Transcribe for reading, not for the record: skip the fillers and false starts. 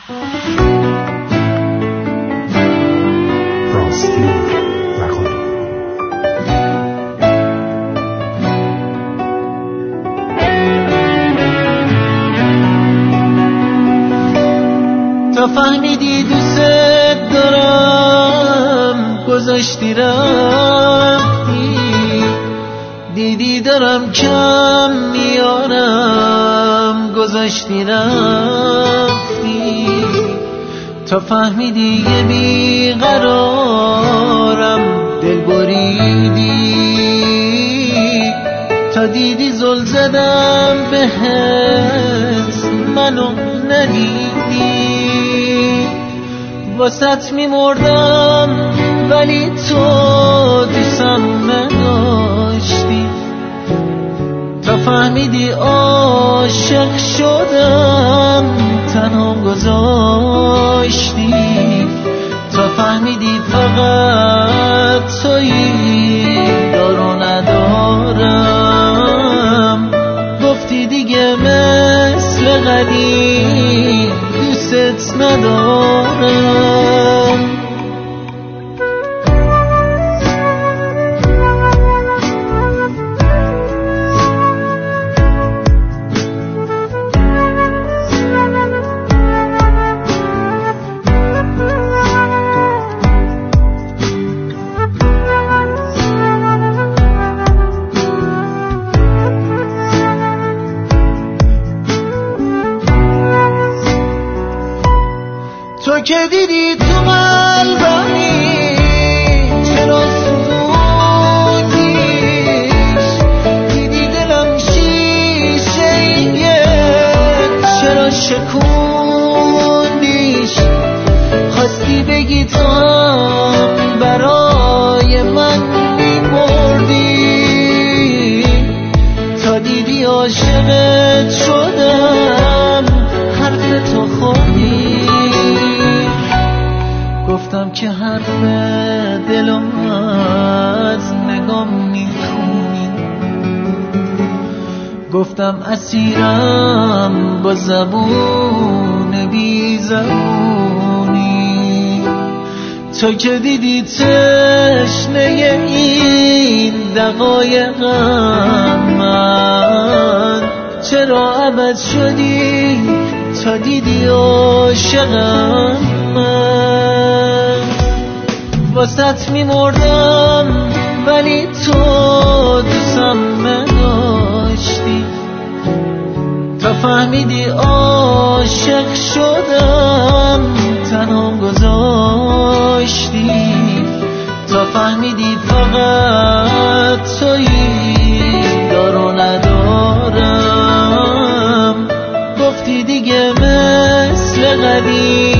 راستی رهایی. تا فهمیدی دوست دارم گذاشتی رفتی، دیدی دارم کم میارم گذاشتی رفتی، تا فهمیدی یه بیقرارم دل بریدی، تا دیدی زل زدم بهت منو ندیدی، واسط میمردم ولی تو دوستم نداشتی، تا فهمیدی عاشق شدم تنها گذاشتی، تا فهمیدی فقط تویی دارو ندارم، گفتی دیگه مثل قدیم دوست ندارم. تو که دیدی تو قلبمی چرا سوزیش، دیدی دلم شیشه چرا شکوندیش، خواستی بگی تو هم برای من میمردی، تا دیدی عاشقت شدم حرف تو خوردی، گفتم که حرف دلم از نگام میخونی، گفتم اسیرم با زبون بی زبونی، تو که دیدی تشنه این دقایقم من چرا عوض شدی، تا دیدی عاشقم من، واسط میمردم ولی تو دوستم نداشتی، تا فهمیدی عاشق شدم تنها گذاشتی، تا فهمیدی فقط تویی دارو ندارم، گفتی دیگه مثل قدیم